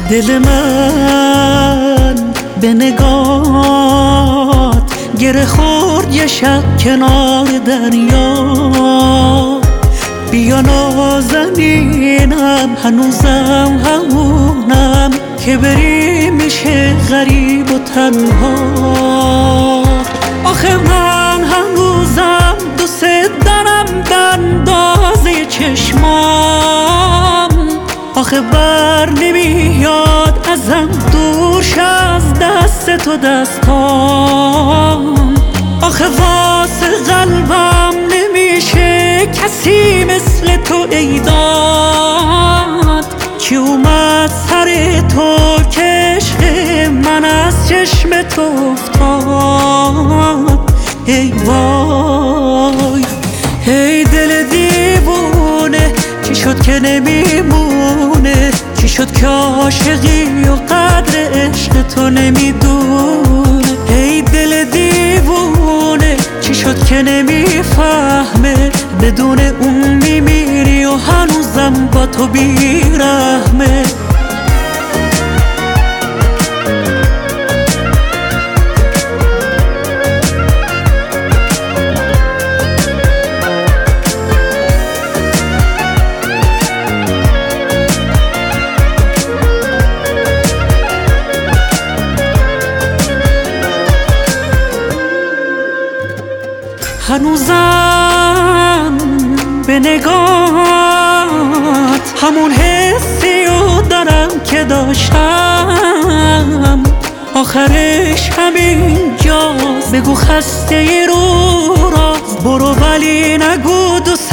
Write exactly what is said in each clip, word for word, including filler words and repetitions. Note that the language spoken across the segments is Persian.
دل من به نگات گره خورد یه شب کنار دریا. بیا نازنینم هنوزم همونم که بری میشه غریب و تنها. آخه من هنوزم دوست دارم بندازه چشمام. آخه بر نمیاد ازم دورش از دست تو دستام. آخه واسه قلبم نمیشه کسی مثل تو ای داد که اومد سر تو که عشق من از چشم تو افتاد. ای وای ای دل دیوونه چی شد که نمیمونه؟ چی شد که عاشقی و قدر عشق تو نمیدونه؟ ای دل دیوونه چی شد که نمیفهمه؟ بدون اون میمیری و هنوزم با تو بیرحمه. هنوزم به نگات همون حسی رو دارم که داشتم. آخرش همین جاست بگو خسته رو راست برو ولی نگو دوست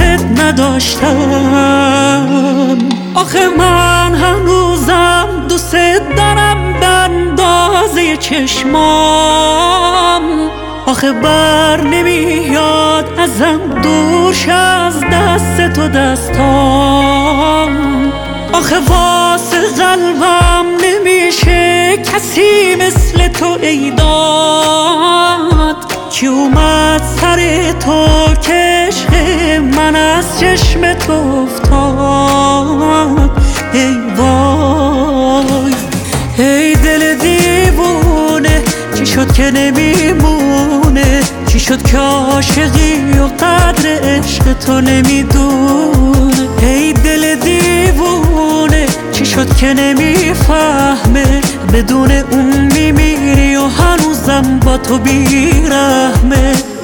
نداشتم. آخه من هنوزم دوست دارم بندازه چشمام. آخه بر نمیاد ازم دورش از دست تو دستام. آخه واسه قلبم نمیشه کسی مثل تو ای داد که اومد سر تو که عشق من از چشم تو افتاد. ای وای ای دل دیوونه چی شد که نمیمونه؟ چی شد که عاشقی و قدر عشق تو نمیدونه؟ ای دل دیوونه چی شد که نمیفهمه؟ بدون اون میمیری و هنوزم با تو بیرحمه.